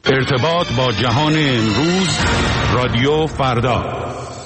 ارتباط با جهان امروز، رادیو فردا.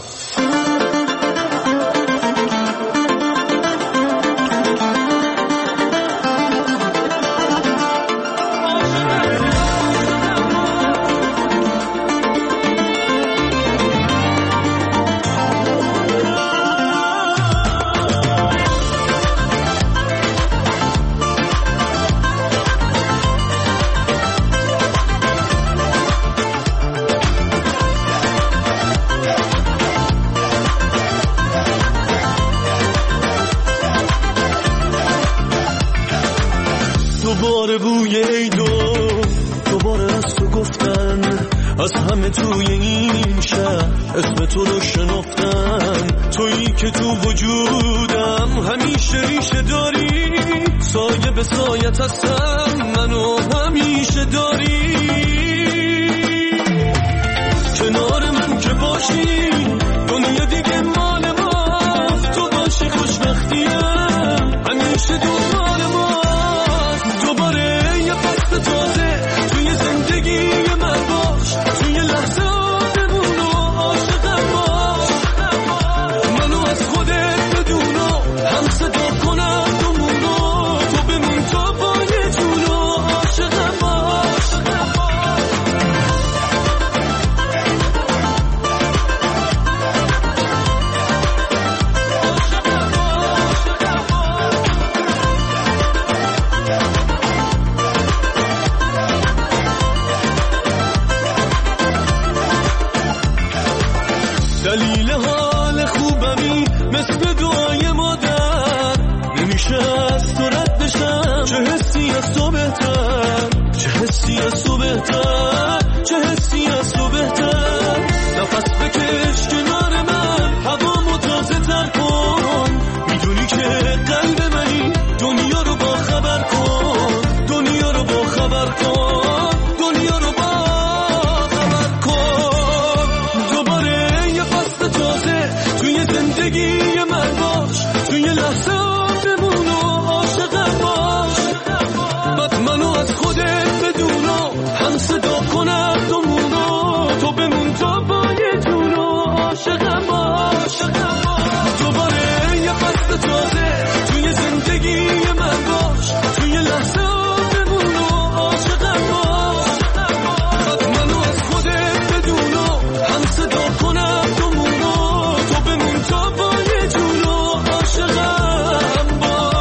دوباره بوی عیدو دوباره از تو گفتن، از همه توی این شهر اسم تو رو شنفتم. تویی که تو وجودم همیشه ریشه داری، سایه به سایت هستم منو همیشه داری. کنار من که باشی دنیا دیگه مال ماست، تو باشی خوشبختیم همیشه دنبال ما. تازه توی زندگی من باش، توی لحظه آدمون و عاشقم باش. منو از خودت بدون و هم صدا کنم دومونو، تو بمون تا پای جون و عاشقم باش. دلیل حال خوبمی مثل دعای مادر، نمیشه از تو رد بشم. چه حسی از تو بهتر، چه حسی از تو بهتر، چه حسی از تو بهتر. نفس بکش کنار من، هوامو تازه تر کن. میدونی که قلب منی، دنیا رو با خبر کن، دنیا رو با خبر کن، دنیا رو با خبر کن. دوباره توی زندگی من باش، توی لحظه آدمون و عاشقم باش. بعد منو از خودت بدون و هم صدا کنم دومونو، تو بمون تا پای جون و عاشقم باش. دوباره یه فصل تازه توی زندگی من باش، توی لحظه آدمون و عاشقم باش. بعد منو از خودت بدون و هم صدا کنم دومونو، تو بمون تا پای جون و عاشقم باش.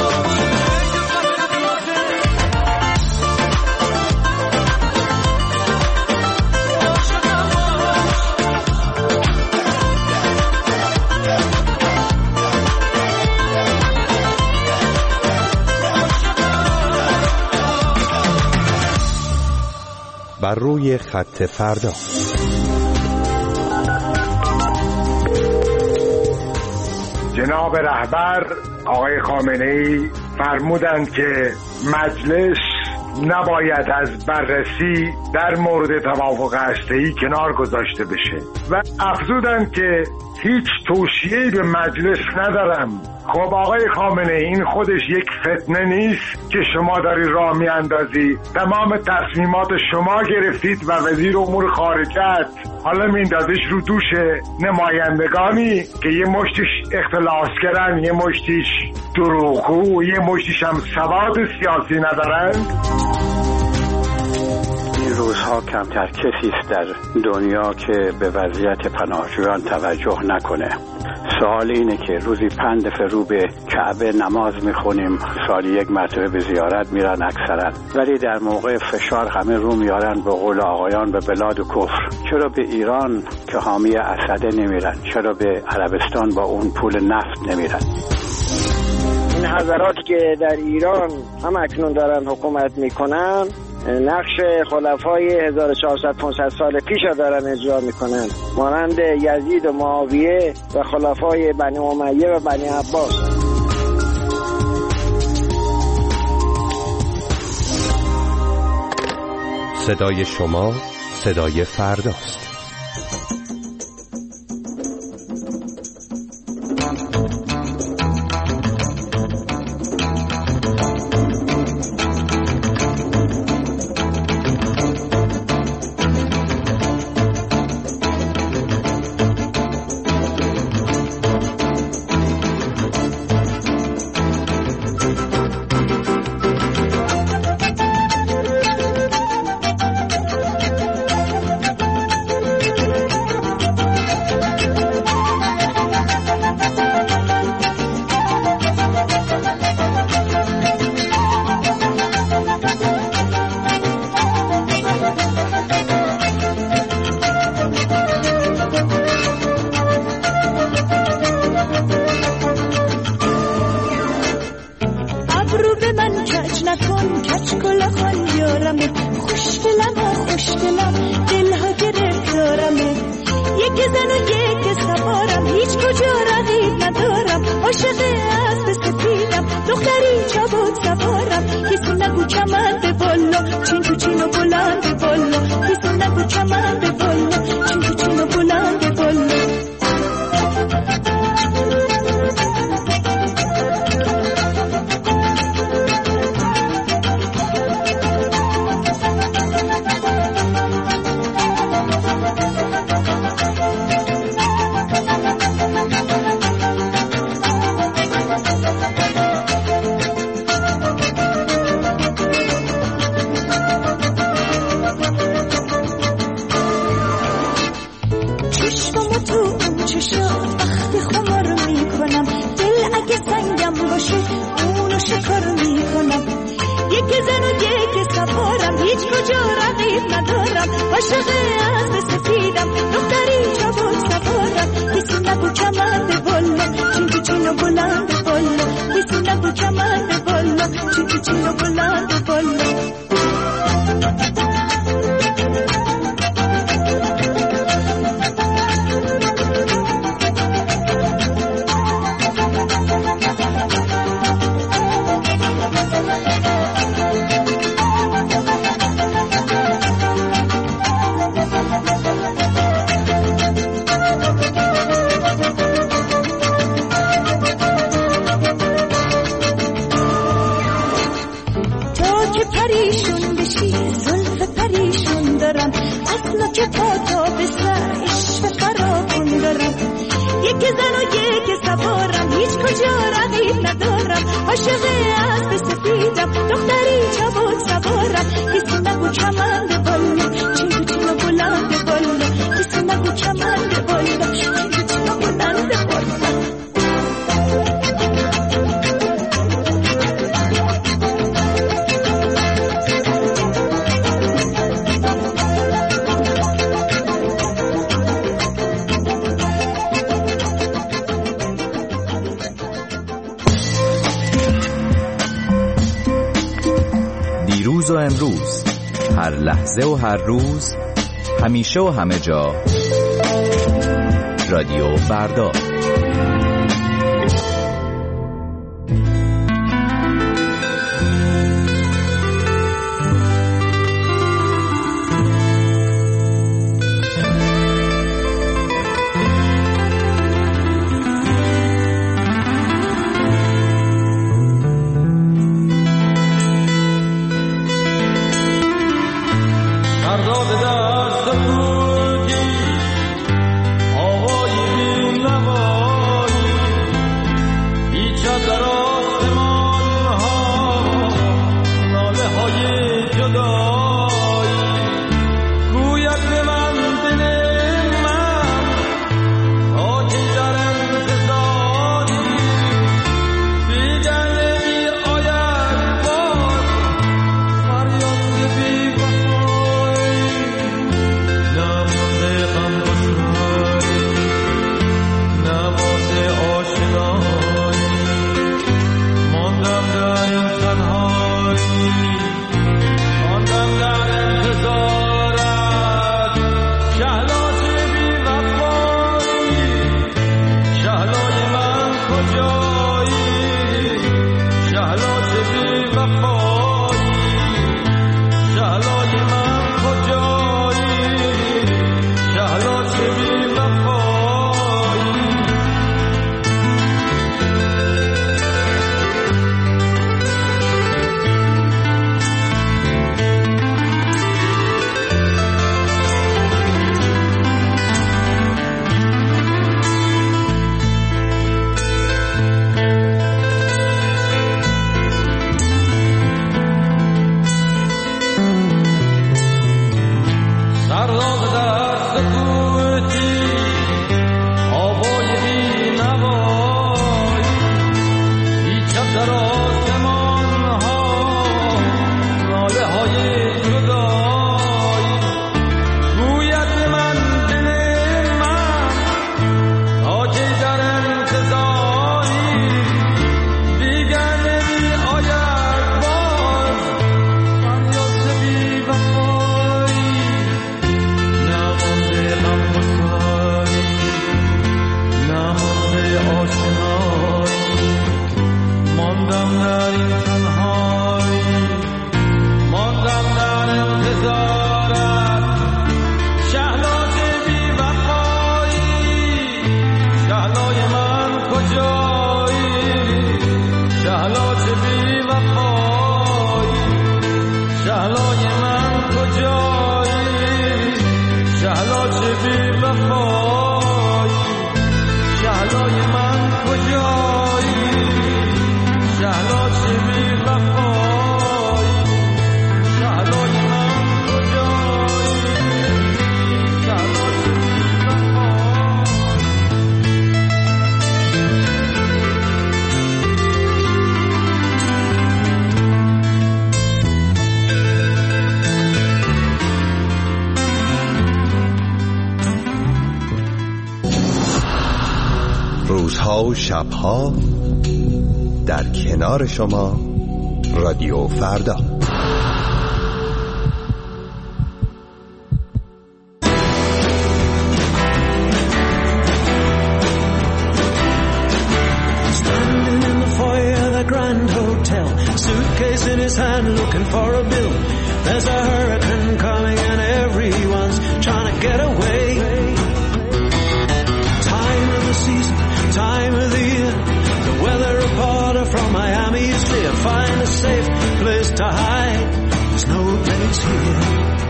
بر روی خط فردا. جناب رهبر آقای خامنه‌ای فرمودند که مجلس نباید از بررسی در مورد توافق هسته‌ای کنار گذاشته بشه و افزودند که هیچ توصیه‌ای به مجلس ندارم. خب آقای خامنه‌ای این خودش یک فتنه نیست که شما داری راه میاندازی؟ تمام تصمیمات شما گرفتید و وزیر امور خارجه حالا میندازش رو دوش نمایندگانی که یه مشتش اختلاسگرن، یه مشتش دروغگو، یه مشتش هم سواد سیاسی ندارند. این روزها کمتر کسی است در دنیا که به وضعیت پناهجویان توجه نکنه. سوال اینه که روزی 5 دفعه رو به کعبه نماز میخونیم، سالی 1 مرتبه به زیارت میرن اکثرا، ولی در موقع فشار همه رو میارن به قول آقایان به بلاد و کفر. چرا به ایران که حامی اسد نمیرن؟ چرا به عربستان با اون پول نفت نمیرن؟ این حضرات که در ایران هم اکنون دارن حکومت میکنن نقش خلفای 1400-500 سال پیش دارن اجرا میکنن، مانند یزید و معاویه و خلفای بنی امیه و بنی عباس. صدای شما صدای فرداست. خوشگلم و خوشگلم دلها گرفتارمه، یک زن و یک سوارم، هیچ کجا رقیب ندارم، عاشق اسب سفیدم، دختری چابک سوارم، کسی نگو کمند بالا، چین تو چین و بلند بالا، کسی نگو کمند بالا، چین تو چین و بلند بالا. عاشق اسب سفیدم، دختری چابک سوارم، کسی نگو کمند بالا، چین تو چین و بلند بالا، کسی نگو کمند بالا، چین تو چین و بلند بالا. که تا به سر عشق فراخون دارم، یک زن و یک سوارم، هیچ کجا رقیب ندارم، عاشق اسب سفیدم، دختری چابک سوارم، کسی نگو کمند بالا، چین تو چین و بلند بالا، کسی نگو کمند بالا، چین تو چین و بلند بالا. دیروز و امروز، هر لحظه و هر روز، همیشه و همه جا، رادیو فردا. کجایی شهلا چه بی وفایی شهلای من کجایی شهلا چه بی وفایی شهلای من کجایی شهلا چه بی وفایی روزها و شبها در کنار شما رادیو فردا. Standing in the foyer of the Grand Hotel, suitcase in his hand looking for a bill. There's a hurricane coming and everyone's trying to get away. Time of the season, time of the year. The weather reporter from Miami is clear. Find a safe place to hide. There's no place here.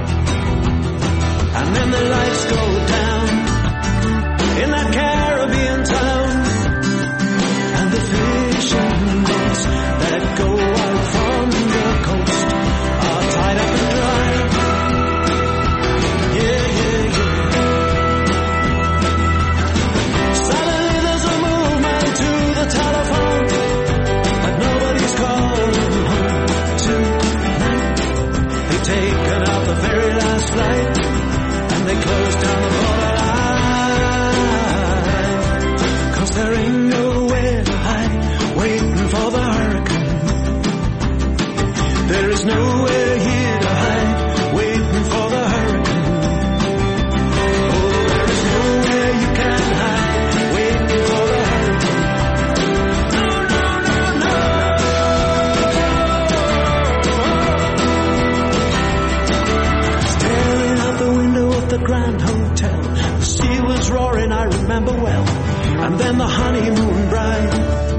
And then the lights go down in that Caribbean town. And the fishing boats that go out from the coast are tied up and dry. Yeah, yeah, yeah. Suddenly there's a movement to the telephone, but nobody's calling home tonight. They've taken out the very last flight, and they close down the borderline. 'Cause there ain't nowhere to hide, waiting for the hurricane. There is nowhere here to hide, waiting for the hurricane. Oh, there is nowhere you can hide, waiting for the hurricane. No, no, no, no. Staring out the window of the Grand Hotel, the sea was roaring, I remember well. And then the honeymoon bride